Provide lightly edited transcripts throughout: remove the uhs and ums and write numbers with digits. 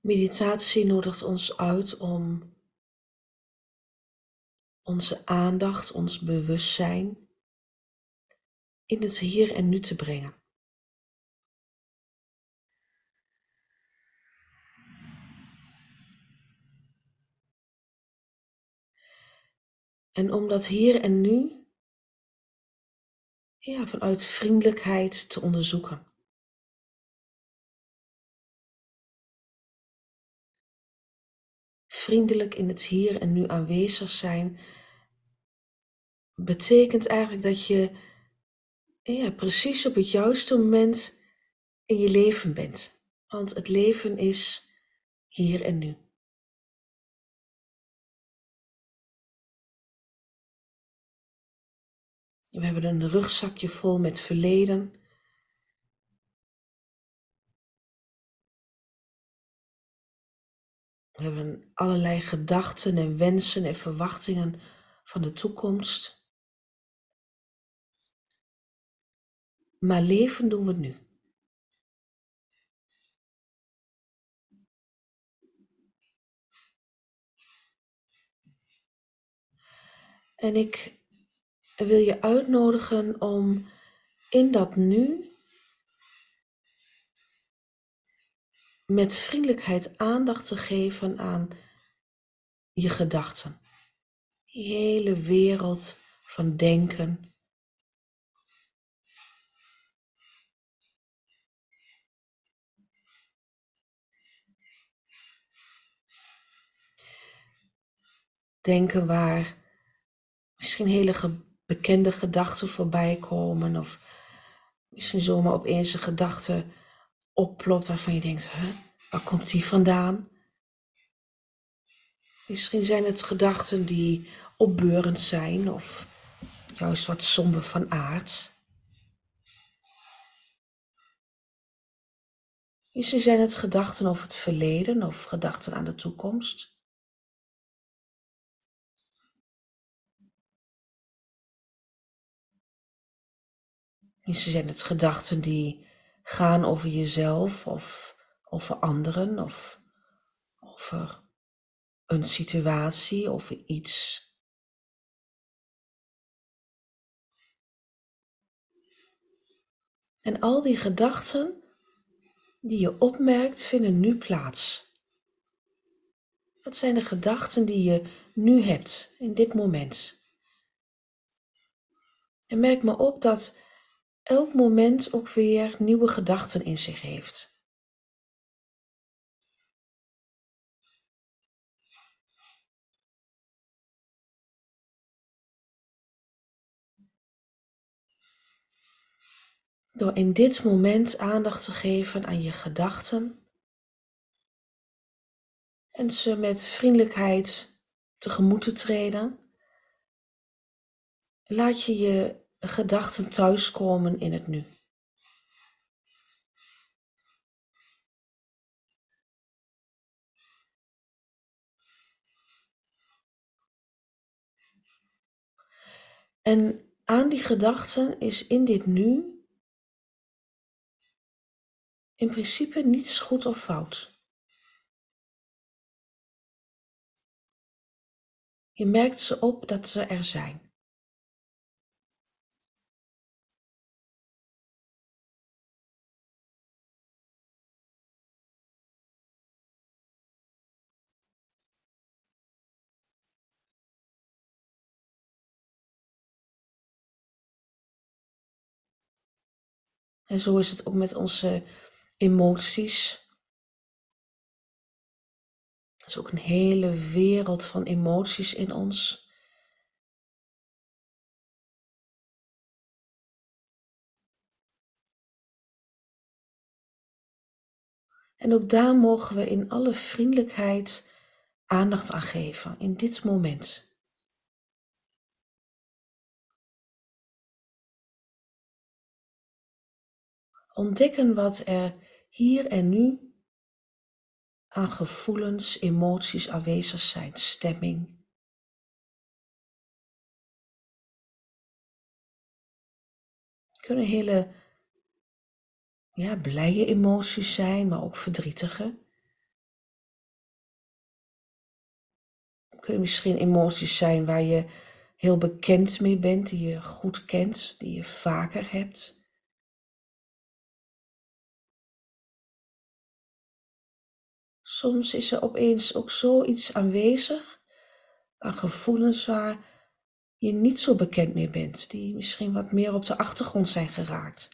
Meditatie nodigt ons uit om onze aandacht, ons bewustzijn in het hier en nu te brengen. En om dat hier en nu vanuit vriendelijkheid te onderzoeken. Vriendelijk in het hier en nu aanwezig zijn betekent eigenlijk dat je precies op het juiste moment in je leven bent. Want het leven is hier en nu. We hebben een rugzakje vol met verleden. We hebben allerlei gedachten en wensen en verwachtingen van de toekomst. Maar leven doen we nu. En ik wil je uitnodigen om in dat nu met vriendelijkheid aandacht te geven aan je gedachten. Die hele wereld van denken. Denken waar misschien hele bekende gedachten voorbij komen. Of misschien zomaar opeens een gedachte opplopt waarvan je denkt, waar komt die vandaan? Misschien zijn het gedachten die opbeurend zijn of juist wat somber van aard. Misschien zijn het gedachten over het verleden of gedachten aan de toekomst. Misschien zijn het gedachten die gaan over jezelf of over anderen of over een situatie, over iets. En al die gedachten die je opmerkt, vinden nu plaats. Wat zijn de gedachten die je nu hebt, in dit moment? En merk maar op dat elk moment ook weer nieuwe gedachten in zich heeft. Door in dit moment aandacht te geven aan je gedachten en ze met vriendelijkheid tegemoet te treden, laat je je gedachten thuiskomen in het nu. En aan die gedachten is in dit nu in principe niets goed of fout. Je merkt ze op dat ze er zijn. En zo is het ook met onze emoties. Er is ook een hele wereld van emoties in ons. En ook daar mogen we in alle vriendelijkheid aandacht aan geven, in dit moment. Ontdekken wat er hier en nu aan gevoelens, emoties aanwezig zijn, stemming. Het kunnen hele blije emoties zijn, maar ook verdrietige. Kunnen misschien emoties zijn waar je heel bekend mee bent, die je goed kent, die je vaker hebt. Soms is er opeens ook zoiets aanwezig aan gevoelens waar je niet zo bekend mee bent, die misschien wat meer op de achtergrond zijn geraakt.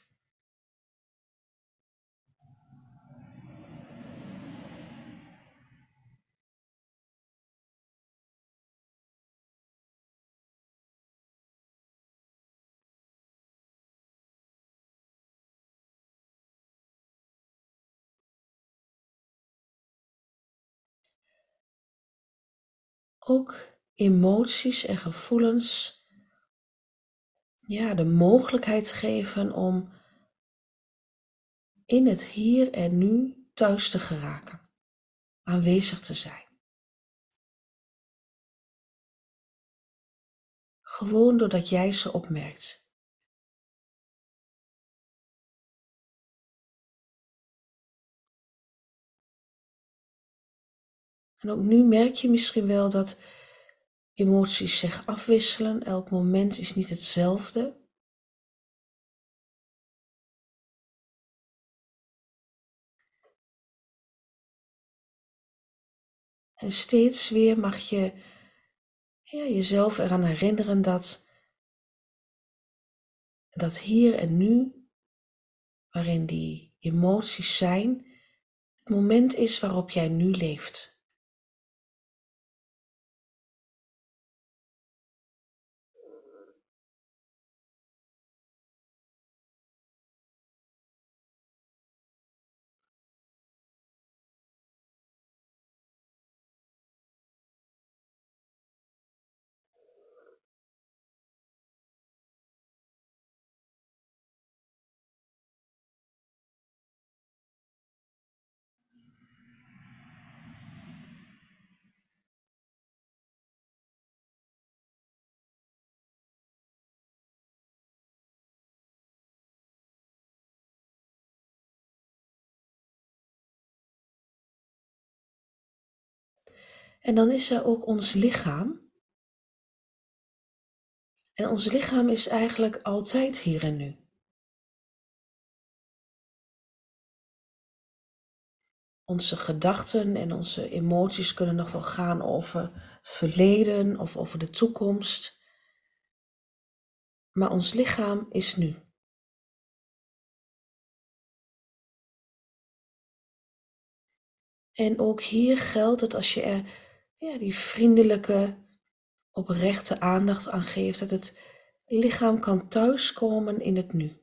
Ook emoties en gevoelens, ja, de mogelijkheid geven om in het hier en nu thuis te geraken, aanwezig te zijn. Gewoon doordat jij ze opmerkt. En ook nu merk je misschien wel dat emoties zich afwisselen. Elk moment is niet hetzelfde. En steeds weer mag je jezelf eraan herinneren dat hier en nu, waarin die emoties zijn, het moment is waarop jij nu leeft. En dan is er ook ons lichaam. En ons lichaam is eigenlijk altijd hier en nu. Onze gedachten en onze emoties kunnen nog wel gaan over het verleden of over de toekomst. Maar ons lichaam is nu. En ook hier geldt dat als je er die vriendelijke, oprechte aandacht aan geeft, dat het lichaam kan thuiskomen in het nu.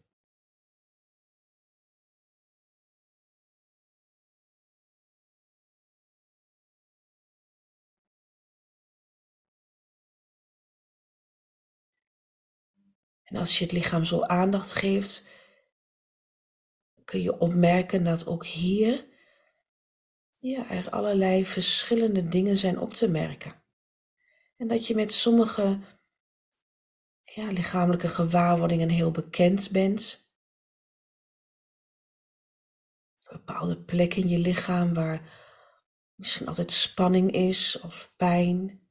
En als je het lichaam zo aandacht geeft, kun je opmerken dat ook hier er allerlei verschillende dingen zijn op te merken. En dat je met sommige lichamelijke gewaarwordingen heel bekend bent. Bepaalde plekken in je lichaam waar misschien altijd spanning is of pijn.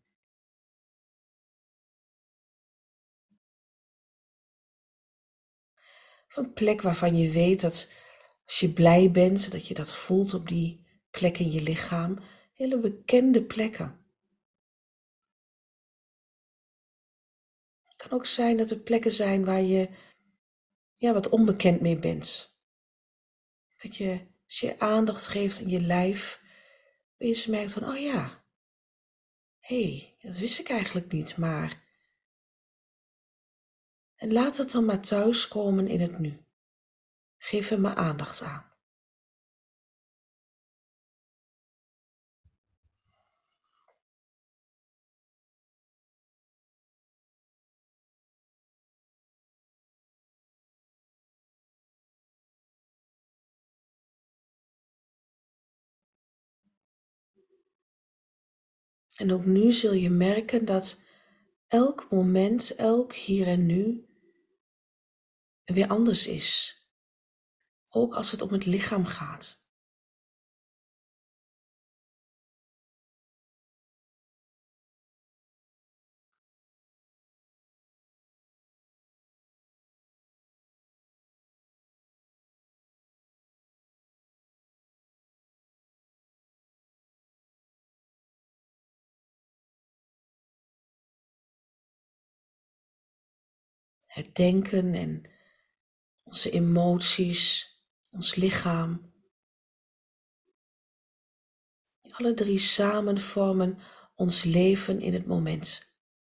Of een plek waarvan je weet dat als je blij bent, dat je dat voelt op die plek in je lichaam. Hele bekende plekken. Het kan ook zijn dat er plekken zijn waar je wat onbekend mee bent. Dat je, als je aandacht geeft in je lijf, opeens merkt van, oh ja, hé, dat wist ik eigenlijk niet, maar. En laat het dan maar thuiskomen in het nu. Geef er maar aandacht aan. En ook nu zul je merken dat elk moment, elk hier en nu weer anders is. Ook als het om het lichaam gaat. het denken en onze emoties, ons lichaam. Alle drie samen vormen ons leven in het moment.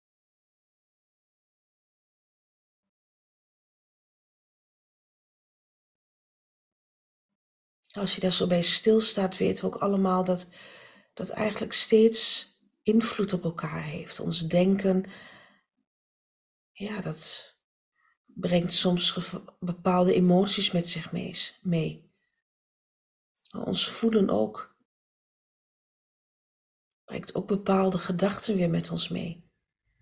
Als je daar zo bij stilstaat, weten we ook allemaal dat dat eigenlijk steeds invloed op elkaar heeft. Ons denken, ja, dat brengt soms bepaalde emoties met zich mee. Ons voelen ook, brengt ook bepaalde gedachten weer met ons mee.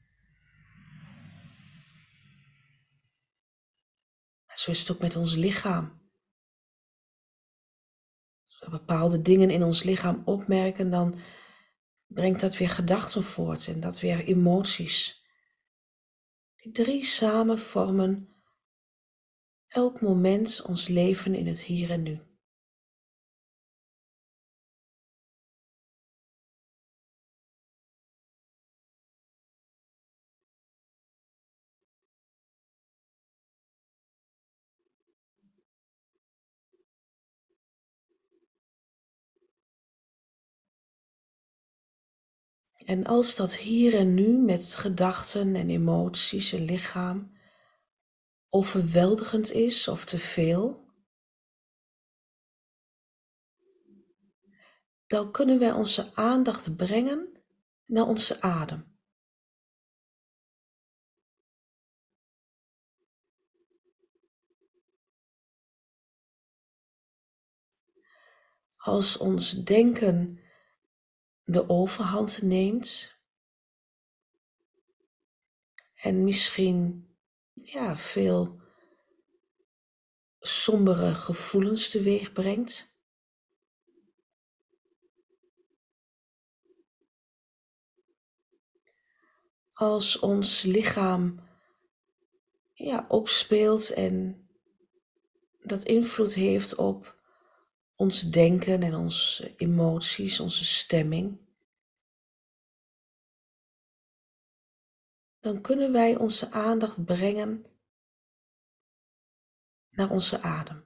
Zo is het ook met ons lichaam. Als we bepaalde dingen in ons lichaam opmerken, dan brengt dat weer gedachten voort en dat weer emoties. Die drie samen vormen elk moment ons leven in het hier en nu. En als dat hier en nu met gedachten en emoties en lichaam overweldigend is of te veel, dan kunnen wij onze aandacht brengen naar onze adem. Als ons denken de overhand neemt en misschien veel sombere gevoelens teweeg brengt, als ons lichaam opspeelt en dat invloed heeft op ons denken en onze emoties, onze stemming, dan kunnen wij onze aandacht brengen naar onze adem.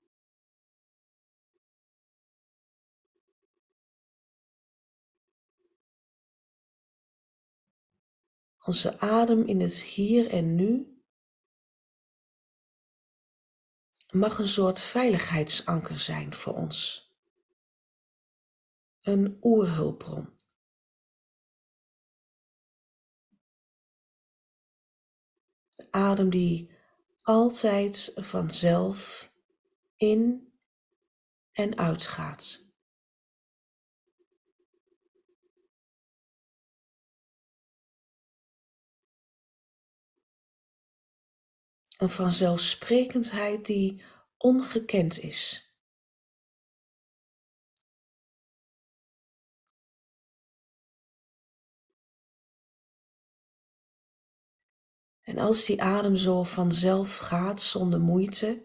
Onze adem in het hier en nu mag een soort veiligheidsanker zijn voor ons. Een oerhulpbron. De adem die altijd vanzelf in en uitgaat. Een vanzelfsprekendheid die ongekend is. En als die adem zo vanzelf gaat zonder moeite,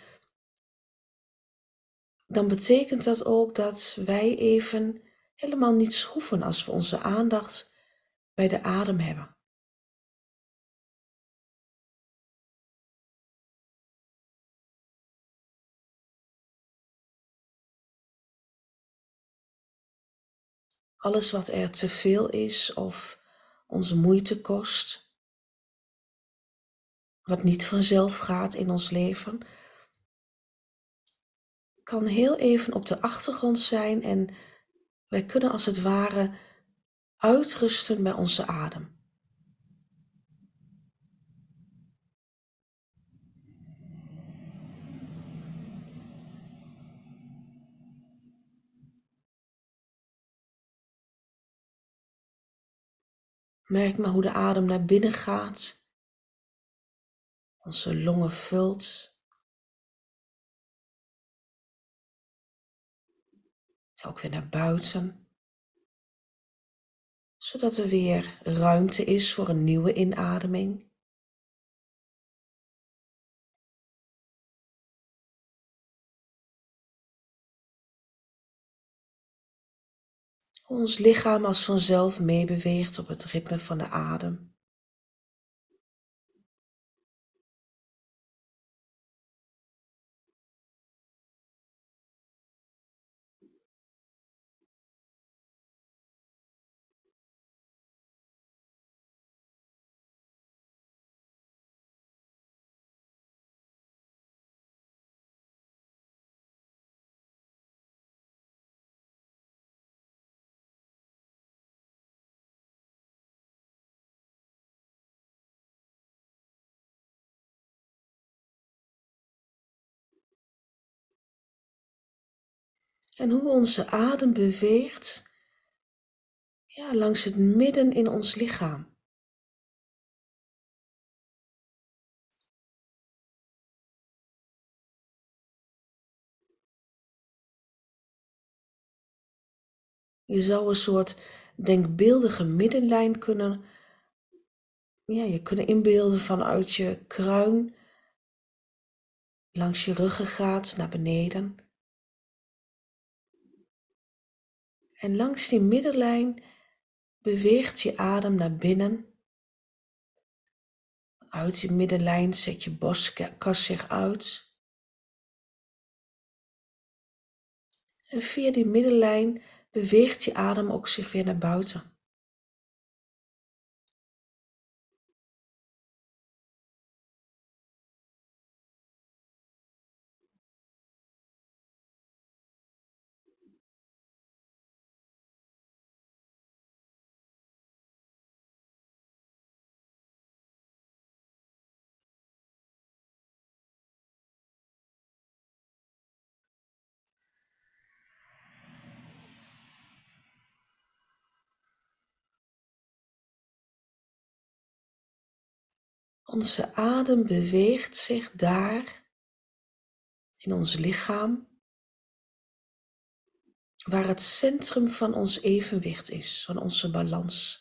dan betekent dat ook dat wij even helemaal niets hoeven als we onze aandacht bij de adem hebben. Alles wat er te veel is of ons moeite kost, wat niet vanzelf gaat in ons leven, kan heel even op de achtergrond zijn en wij kunnen als het ware uitrusten bij onze adem. Merk maar hoe de adem naar binnen gaat, onze longen vult, ook weer naar buiten, zodat er weer ruimte is voor een nieuwe inademing. Ons lichaam als vanzelf meebeweegt op het ritme van de adem. En hoe onze adem beweegt, ja, langs het midden in ons lichaam. Je zou een soort denkbeeldige middenlijn je kunnen inbeelden vanuit je kruin, langs je ruggengraat naar beneden. En langs die middenlijn beweegt je adem naar binnen. Uit die middenlijn zet je borstkas zich uit. En via die middenlijn beweegt je adem ook zich weer naar buiten. Onze adem beweegt zich daar in ons lichaam, waar het centrum van ons evenwicht is, van onze balans.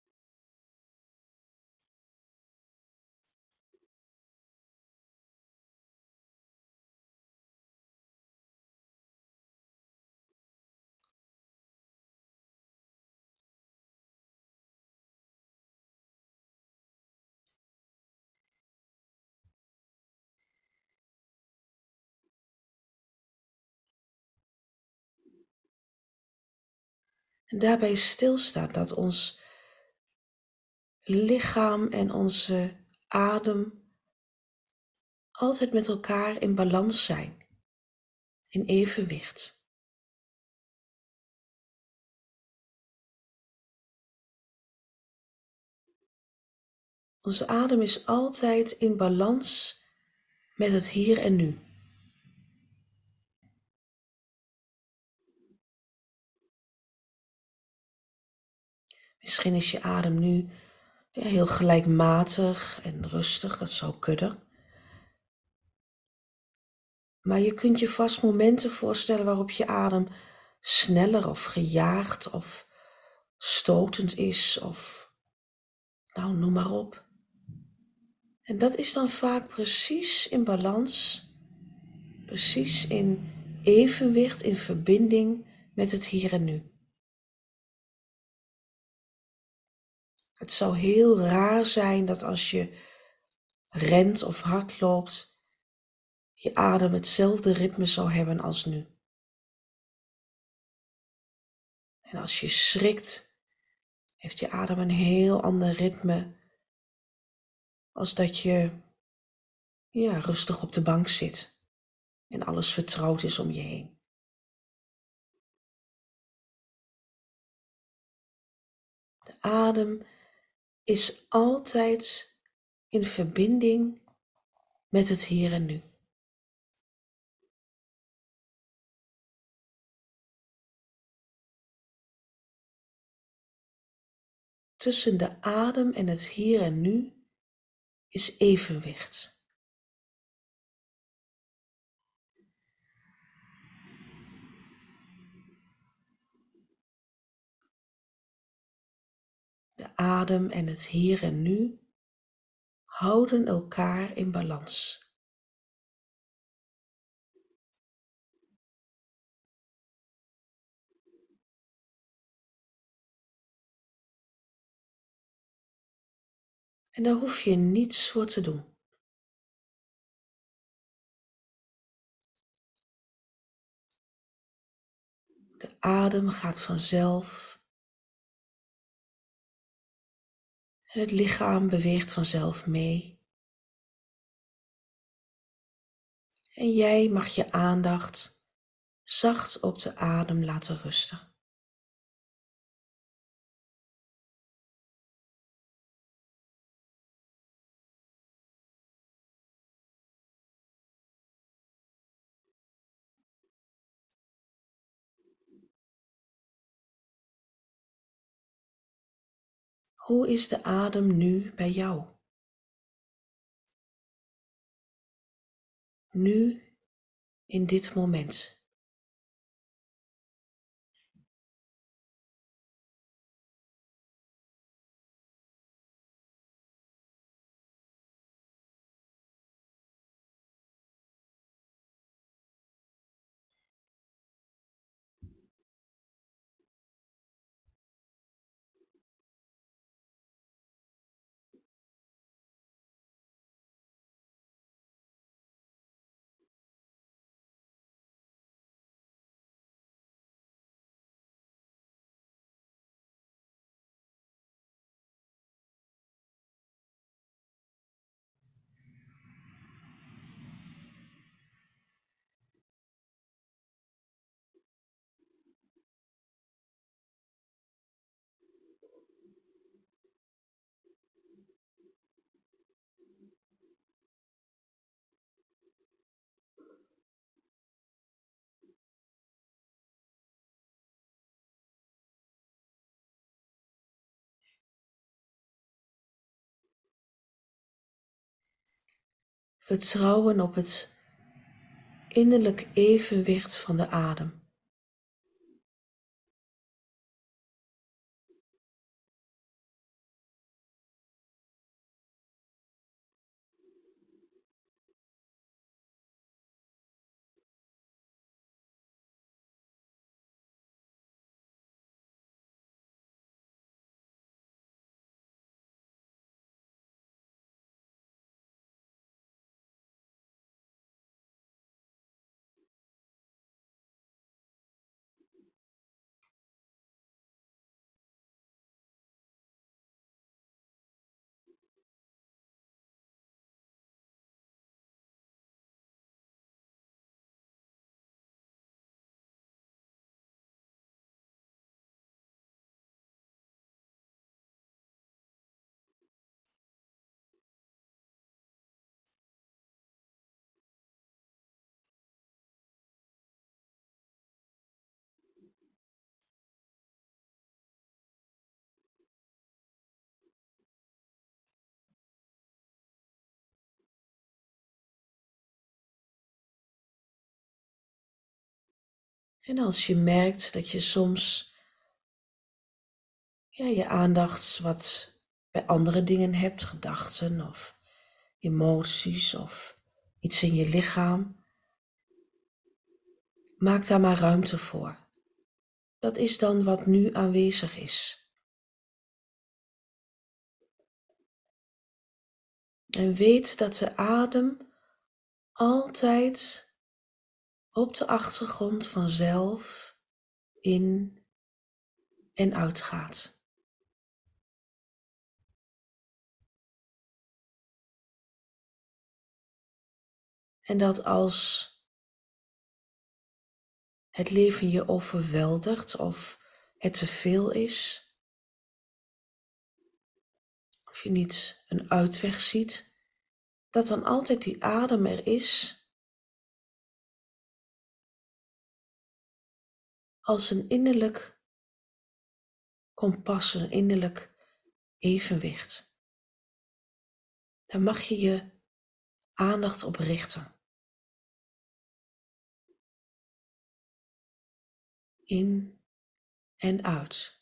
En daarbij stilstaan dat ons lichaam en onze adem altijd met elkaar in balans zijn, in evenwicht. Onze adem is altijd in balans met het hier en nu. Misschien is je adem nu heel gelijkmatig en rustig, dat zou kunnen. Maar je kunt je vast momenten voorstellen waarop je adem sneller of gejaagd of stotend is of nou, noem maar op. En dat is dan vaak precies in balans, precies in evenwicht, in verbinding met het hier en nu. Het zou heel raar zijn dat als je rent of hardloopt, je adem hetzelfde ritme zou hebben als nu. En als je schrikt, heeft je adem een heel ander ritme als dat je rustig op de bank zit en alles vertrouwd is om je heen. De adem is altijd in verbinding met het hier en nu. Tussen de adem en het hier en nu is evenwicht. De adem en het hier en nu houden elkaar in balans. En daar hoef je niets voor te doen. De adem gaat vanzelf. Het lichaam beweegt vanzelf mee. En jij mag je aandacht zacht op de adem laten rusten. Hoe is de adem nu bij jou? Nu, in dit moment. Vertrouwen op het innerlijk evenwicht van de adem. En als je merkt dat je soms je aandacht wat bij andere dingen hebt, gedachten of emoties of iets in je lichaam, maak daar maar ruimte voor. Dat is dan wat nu aanwezig is. En weet dat de adem altijd op de achtergrond vanzelf in en uitgaat. En dat als het leven je overweldigt of het te veel is, of je niet een uitweg ziet, dat dan altijd die adem er is als een innerlijk kompas, een innerlijk evenwicht. Daar mag je je aandacht op richten. In en uit.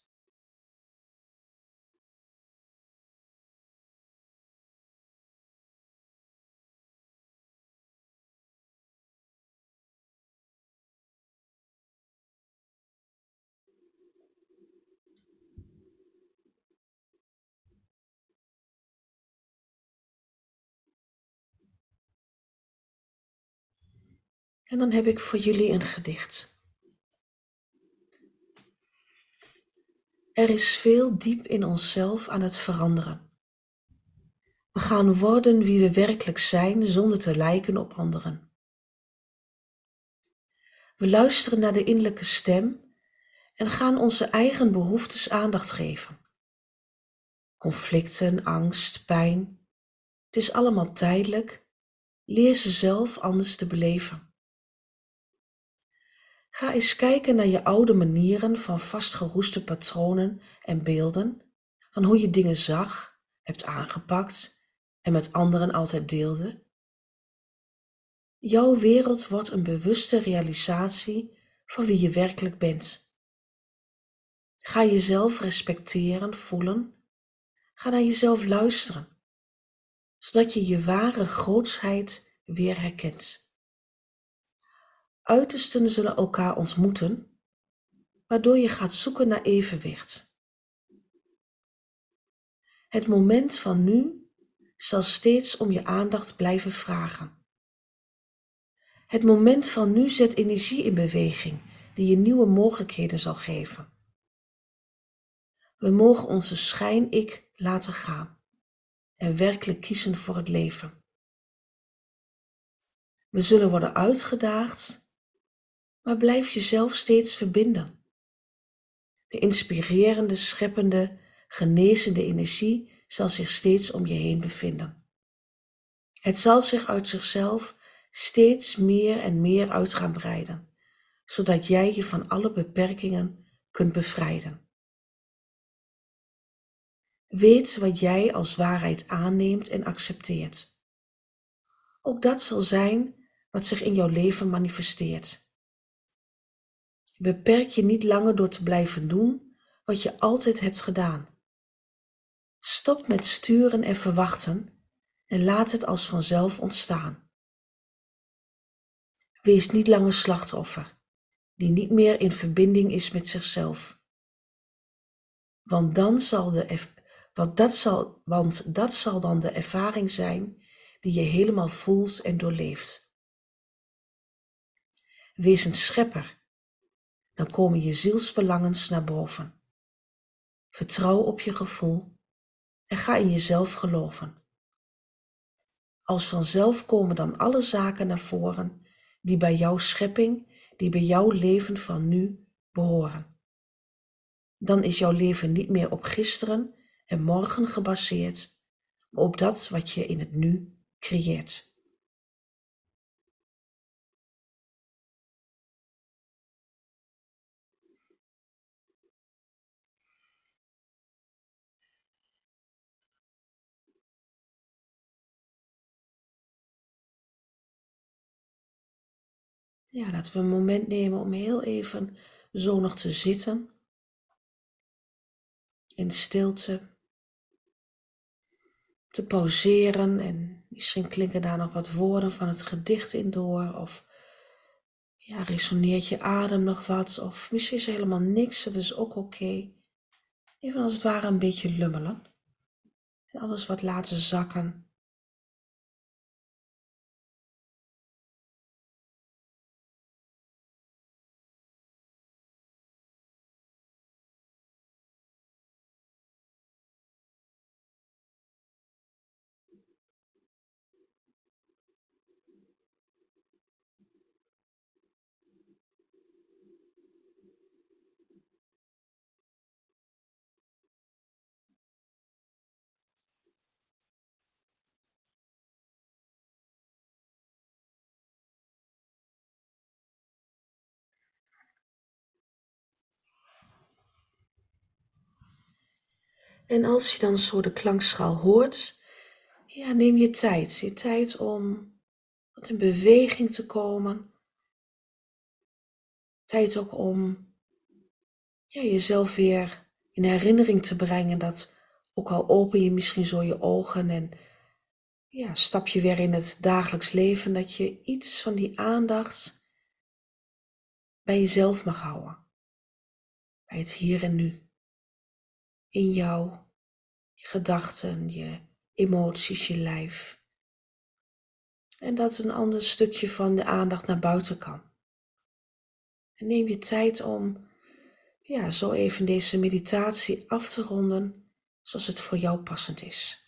En dan heb ik voor jullie een gedicht. Er is veel diep in onszelf aan het veranderen. We gaan worden wie we werkelijk zijn zonder te lijken op anderen. We luisteren naar de innerlijke stem en gaan onze eigen behoeftes aandacht geven. Conflicten, angst, pijn, het is allemaal tijdelijk. Leer ze zelf anders te beleven. Ga eens kijken naar je oude manieren van vastgeroeste patronen en beelden, van hoe je dingen zag, hebt aangepakt en met anderen altijd deelde. Jouw wereld wordt een bewuste realisatie van wie je werkelijk bent. Ga jezelf respecteren, voelen. Ga naar jezelf luisteren, zodat je je ware grootsheid weer herkent. Uitersten zullen elkaar ontmoeten, waardoor je gaat zoeken naar evenwicht. Het moment van nu zal steeds om je aandacht blijven vragen. Het moment van nu zet energie in beweging die je nieuwe mogelijkheden zal geven. We mogen onze schijn-ik laten gaan en werkelijk kiezen voor het leven. We zullen worden uitgedaagd, maar blijf jezelf steeds verbinden. De inspirerende, scheppende, genezende energie zal zich steeds om je heen bevinden. Het zal zich uit zichzelf steeds meer en meer uit gaan breiden, zodat jij je van alle beperkingen kunt bevrijden. Weet wat jij als waarheid aanneemt en accepteert. Ook dat zal zijn wat zich in jouw leven manifesteert. Beperk je niet langer door te blijven doen wat je altijd hebt gedaan. Stop met sturen en verwachten en laat het als vanzelf ontstaan. Wees niet langer slachtoffer, die niet meer in verbinding is met zichzelf. Want dat zal dan de ervaring zijn die je helemaal voelt en doorleeft. Wees een schepper, dan komen je zielsverlangens naar boven. Vertrouw op je gevoel en ga in jezelf geloven. Als vanzelf komen dan alle zaken naar voren die bij jouw schepping, die bij jouw leven van nu behoren. Dan is jouw leven niet meer op gisteren en morgen gebaseerd, maar op dat wat je in het nu creëert. Ja, laten we een moment nemen om heel even zo nog te zitten, in stilte, te pauzeren en misschien klinken daar nog wat woorden van het gedicht in door of ja, resoneert je adem nog wat of misschien is er helemaal niks, dat is ook oké. Even als het ware een beetje lummelen en alles wat laten zakken. En als je dan zo de klankschaal hoort, ja, neem je tijd om wat in beweging te komen. Tijd ook om ja, jezelf weer in herinnering te brengen dat ook al open je misschien zo je ogen en ja, stap je weer in het dagelijks leven, dat je iets van die aandacht bij jezelf mag houden. Bij het hier en nu. In jou, je gedachten, je emoties, je lijf. En dat een ander stukje van de aandacht naar buiten kan. En neem je tijd om ja, zo even deze meditatie af te ronden zoals het voor jou passend is.